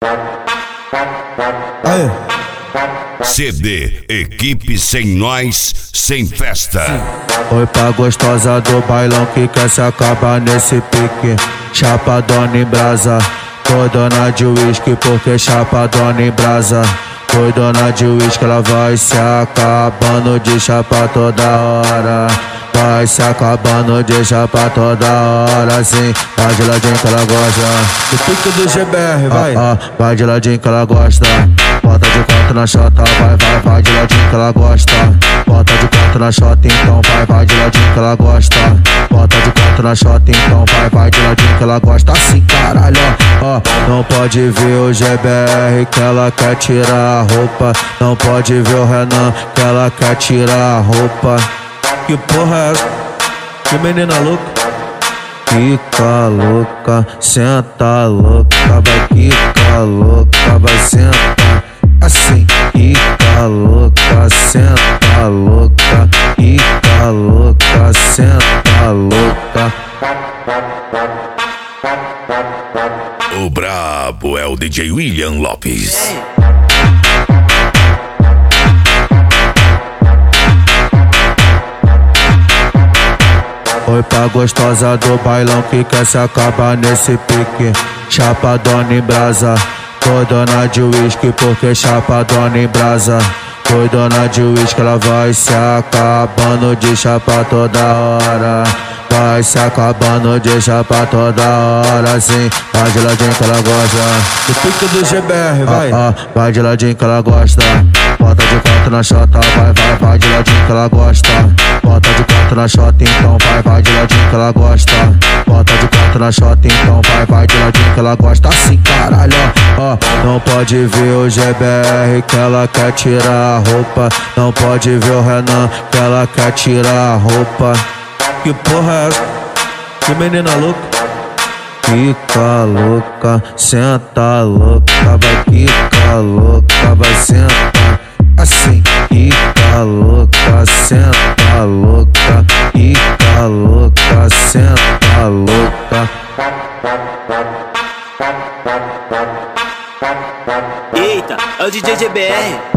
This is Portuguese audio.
Aê. CD Equipe Sem Nós, Sem Festa. Oi pra gostosa do bailão que quer se acabar nesse pique. Chapadona em brasa, foi dona de uísque porque chapadona em brasa. Foi dona de uísque, ela vai se acabando de chapa toda hora. Vai se acabando de chapa toda hora, sim. Vai de ladinho que ela gosta. Do pique do GBR, vai. Vai de ladinho que ela gosta. Bota de quatro na chota, vai de ladinho que ela gosta. Bota de quatro na chota, então vai de ladinho que ela gosta. Bota de quatro na chota, então vai de ladinho que ela gosta. Assim, caralho, ó. Não pode ver o GBR que ela quer tirar a roupa. Não pode ver o Renan que ela quer tirar a roupa. Que porra é essa? Que menina louca? Fica louca, senta louca, vai ficar louca, vai sentar assim. Fica louca, senta louca, fica louca, senta louca. O brabo é o DJ William Lopes. Oi pra gostosa do bailão que quer se acabar nesse pique. Chapadona em brasa, foi dona de uísque porque chapadona em brasa. Foi dona de uísque, ela vai se acabando de chapa toda hora. Vai se acabando de chapa toda hora, sim. Vai de ladinho que ela gosta. Do pique do GBR, vai. Vai de ladinho que ela gosta. Bota de quatro na chota, vai de ladinho que ela gosta. Bota de quatro na chota, então vai de ladinho que ela gosta. Bota de quatro na chota, então vai de ladinho que ela gosta. Assim, caralho, ó. Não pode ver o GBR que ela quer tirar a roupa. Não pode ver o Renan que ela quer tirar a roupa. Que porra é essa? Que menina louca? Fica louca, senta louca, vai ficar louca, vai sentar assim. Fica louca, senta louca, fica louca, senta louca. Eita, é o DJ GBR.